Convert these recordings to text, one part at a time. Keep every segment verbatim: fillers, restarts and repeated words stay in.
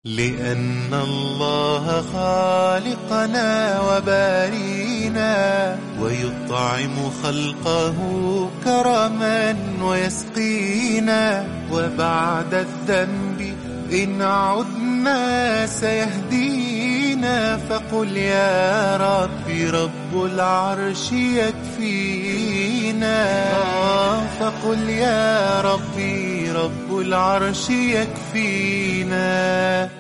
لأن الله خالقنا وبارينا ويطعم خلقه كرما ويسقينا، وبعد الذنب إن عدنا سيهدينا. فقل يا ربي رب العرش يكفينا، فقل يا ربي رب العرش يكفينا.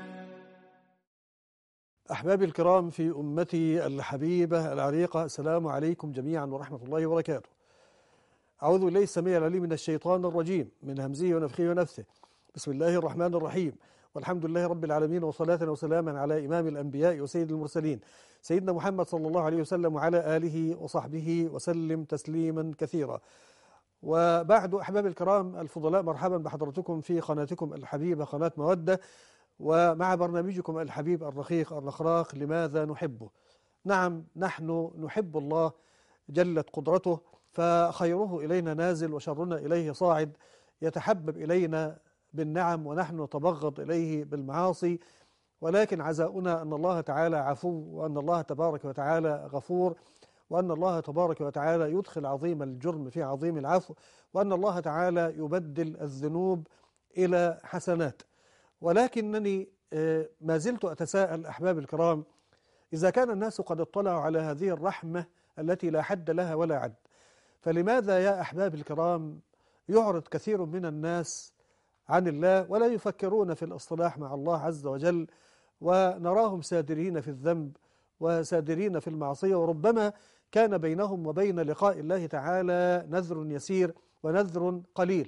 أحبابي الكرام في أمتي الحبيبة العريقة، السلام عليكم جميعا ورحمة الله وبركاته. أعوذ بالله السميع العليم من الشيطان الرجيم، من همزه ونفخه ونفثه. بسم الله الرحمن الرحيم، والحمد لله رب العالمين، وصلاة وسلاما على إمام الأنبياء وسيد المرسلين سيدنا محمد صلى الله عليه وسلم وعلى آله وصحبه وسلم تسليما كثيرا. وبعد أحبابي الكرام الفضلاء، مرحبا بحضرتكم في قناتكم الحبيبة قناة مودة، ومع برنامجكم الحبيب الرقيق الرخراق لماذا نحبه. نعم، نحن نحب الله جلت قدرته، فخيره إلينا نازل وشرنا إليه صاعد، يتحبب إلينا بالنعم ونحن نتبغض إليه بالمعاصي. ولكن عزاؤنا أن الله تعالى عفو، وأن الله تبارك وتعالى غفور، وأن الله تبارك وتعالى يدخل عظيم الجرم في عظيم العفو، وأن الله تعالى يبدل الذنوب إلى حسنات. ولكنني ما زلت أتساءل أحباب الكرام، إذا كان الناس قد اطلعوا على هذه الرحمة التي لا حد لها ولا عد، فلماذا يا أحباب الكرام يعرض كثير من الناس عن الله ولا يفكرون في الاصطلاح مع الله عز وجل، ونراهم سادرين في الذنب وسادرين في المعصية، وربما كان بينهم وبين لقاء الله تعالى نذر يسير ونذر قليل.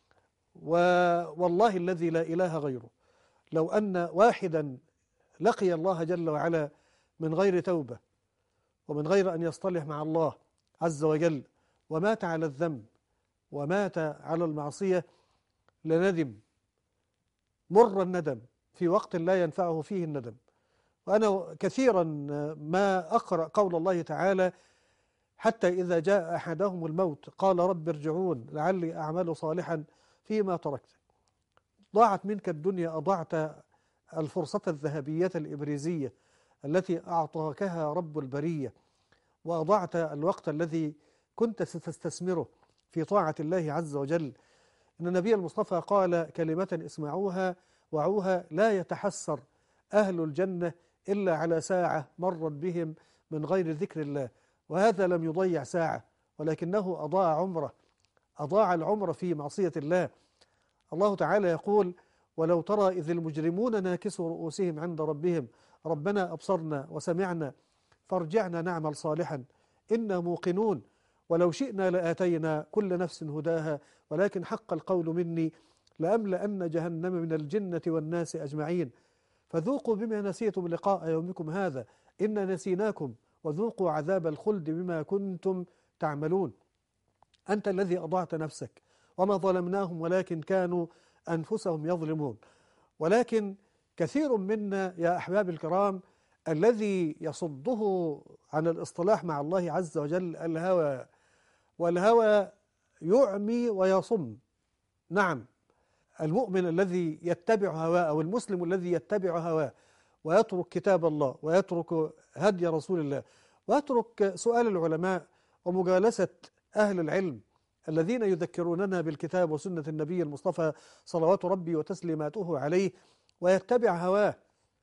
والله الذي لا إله غيره، لو أن واحدا لقي الله جل وعلا من غير توبة ومن غير أن يصطلح مع الله عز وجل ومات على الذنب ومات على المعصية، لندم مر الندم في وقت لا ينفعه فيه الندم. وأنا كثيرا ما أقرأ قول الله تعالى: حتى إذا جاء أحدهم الموت قال رب ارجعون لعلي أعمل صالحا فيما تركت. ضاعت منك الدنيا، أضعت الفرصة الذهبية الإبريزية التي أعطاكها رب البرية، وأضعت الوقت الذي كنت ستستثمره في طاعة الله عز وجل. إن النبي المصطفى قال كلمة اسمعوها وعوها: لا يتحسر أهل الجنة إلا على ساعة مرت بهم من غير ذكر الله. وهذا لم يضيع ساعة، ولكنه أضاع عمره، أضاع العمر في معصية الله. الله تعالى يقول: ولو ترى إذ المجرمون ناكسوا رؤوسهم عند ربهم ربنا أبصرنا وسمعنا فارجعنا نعمل صالحا إنا موقنون ولو شئنا لآتينا كل نفس هداها ولكن حق القول مني لأملأن جهنم من الجنة والناس أجمعين فذوقوا بما نسيتم لقاء يومكم هذا إنا نسيناكم وذوقوا عذاب الخلد بما كنتم تعملون. أنت الذي أضعت نفسك، وما ظلمناهم ولكن كانوا أنفسهم يظلمون. ولكن كثير منا يا أحباب الكرام الذي يصده عن الاصطلاح مع الله عز وجل الهوى، والهوى يعمي ويصم. نعم، المؤمن الذي يتبع هواه أو المسلم الذي يتبع هواه ويترك كتاب الله ويترك هدي رسول الله ويترك سؤال العلماء ومجالسة أهل العلم الذين يذكروننا بالكتاب وسنة النبي المصطفى صلوات ربي وتسليماته عليه، ويتبع هواه،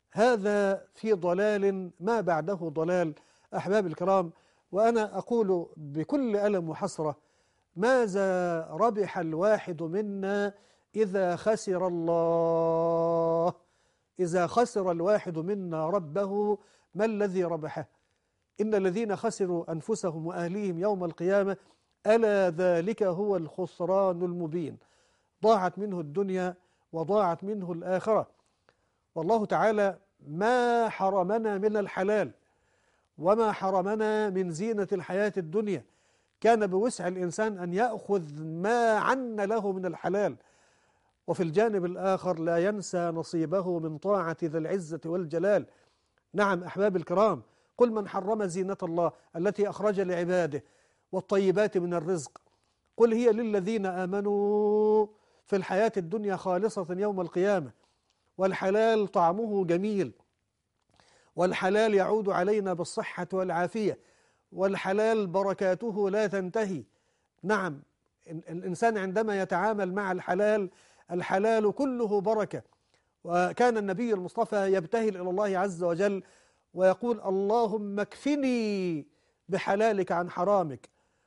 هذا في ضلال ما بعده ضلال. أحباب الكرام، وأنا أقول بكل ألم وحسرة: ماذا ربح الواحد منا إذا خسر الله؟ إذا خسر الواحد منا ربه ما الذي ربحه؟ إن الذين خسروا أنفسهم وأهليهم يوم القيامة ألا ذلك هو الخسران المبين. ضاعت منه الدنيا وضاعت منه الآخرة. والله تعالى ما حرمنا من الحلال وما حرمنا من زينة الحياة الدنيا. كان بوسع الإنسان أن يأخذ ما عن له من الحلال، وفي الجانب الآخر لا ينسى نصيبه من طاعة ذي العزة والجلال. نعم أحباب الكرام، قل من حرم زينة الله التي أخرج لعباده والطيبات من الرزق قل هي للذين آمنوا في الحياة الدنيا خالصة يوم القيامة والحلال طعمه جميل، والحلال يعود علينا بالصحة والعافية، والحلال بركاته لا تنتهي. نعم، الإنسان عندما يتعامل مع الحلال، الحلال كله بركة. وكان النبي المصطفى يبتهل إلى الله عز وجل ويقول: اللهم اكفني بحلالك عن حرامك،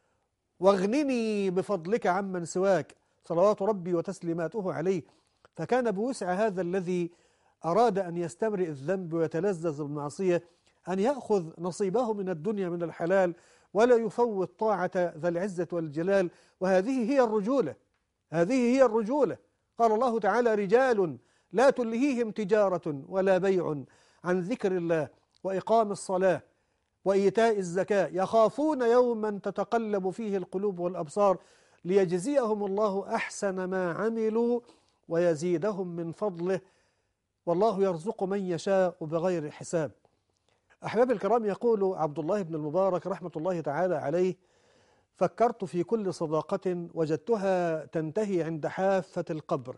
واغنني بفضلك عمن سواك، صلوات ربي وتسليماته عليه. فكان بوسع هذا الذي أراد أن يستمرئ الذنب ويتلذذ بالمعصية أن يأخذ نصيبه من الدنيا من الحلال، ولا يفوت طاعة ذا العزة والجلال. وهذه هي الرجولة، هذه هي الرجولة. قال الله تعالى: رجال لا تلهيهم تجارة ولا بيع عن ذكر الله وإقام الصلاة وإيتاء الزكاة يخافون يوما تتقلب فيه القلوب والأبصار ليجزيهم الله أحسن ما عملوا ويزيدهم من فضله والله يرزق من يشاء بغير حساب. أحباب الكرام، يقول عبد الله بن المبارك رحمة الله تعالى عليه: فكرت في كل صداقة وجدتها تنتهي عند حافة القبر،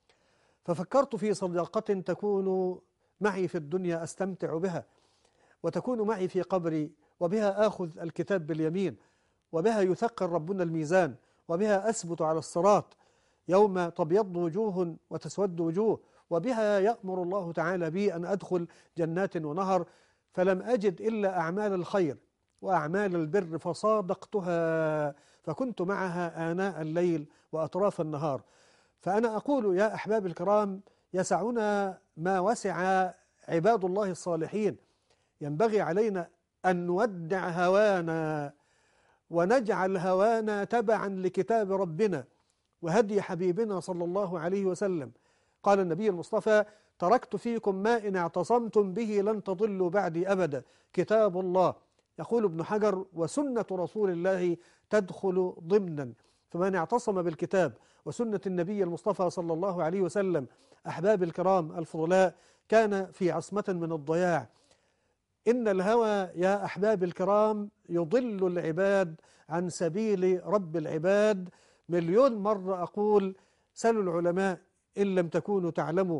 ففكرت في صداقة تكون معي في الدنيا أستمتع بها، وتكون معي في قبري، وبها آخذ الكتاب باليمين، وبها يثقل ربنا الميزان، وبها أثبت على الصراط يوم تبيض وجوه وتسود وجوه، وبها يأمر الله تعالى بي أن أدخل جنات ونهر. فلم أجد إلا أعمال الخير وأعمال البر فصادقتها، فكنت معها آناء الليل وأطراف النهار. فأنا أقول يا أحباب الكرام: يسعنا ما وسع عباد الله الصالحين. ينبغي علينا أن نودع هوانا ونجعل هوانا تبعا لكتاب ربنا وهدي حبيبنا صلى الله عليه وسلم. قال النبي المصطفى: تركت فيكم ما إن اعتصمتم به لن تضلوا بعدي أبدا، كتاب الله. يقول ابن حجر: وسنة رسول الله تدخل ضمنا. فمن اعتصم بالكتاب وسنة النبي المصطفى صلى الله عليه وسلم أحباب الكرام الفضلاء كان في عصمة من الضياع. إن الهوى يا أحباب الكرام يضل العباد عن سبيل رب العباد. مليون مرة أقول: سلوا العلماء إن لم تكونوا تعلموا،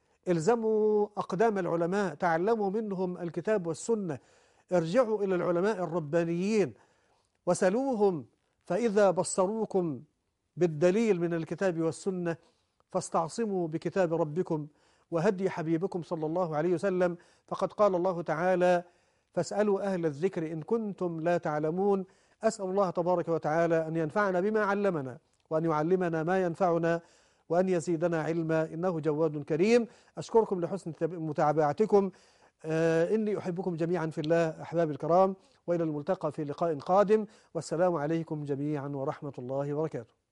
الزموا أقدام العلماء، تعلموا منهم الكتاب والسنة، ارجعوا إلى العلماء الربانيين وسلوهم، فإذا بصروكم بالدليل من الكتاب والسنة فاستعصموا بكتاب ربكم وهدي حبيبكم صلى الله عليه وسلم. فقد قال الله تعالى: فاسألوا أهل الذكر إن كنتم لا تعلمون. أسأل الله تبارك وتعالى أن ينفعنا بما علمنا، وأن يعلمنا ما ينفعنا، وأن يزيدنا علما، إنه جواد كريم. أشكركم لحسن متابعتكم. آه إني أحبكم جميعا في الله أحباب الكرام، وإلى الملتقى في لقاء قادم، والسلام عليكم جميعا ورحمة الله وبركاته.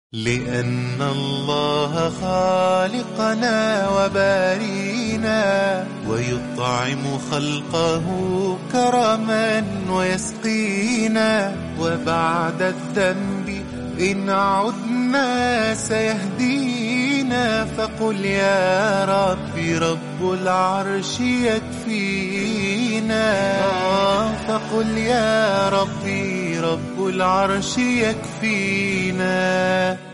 لأن الله خالقنا وبارينا ويطعم خلقه كرما ويسقينا، وبعد الذنب إن عدنا سيهدينا. فقل يا ربي رب العرش يكفينا، فقل يا ربي رب العرش يكفينا.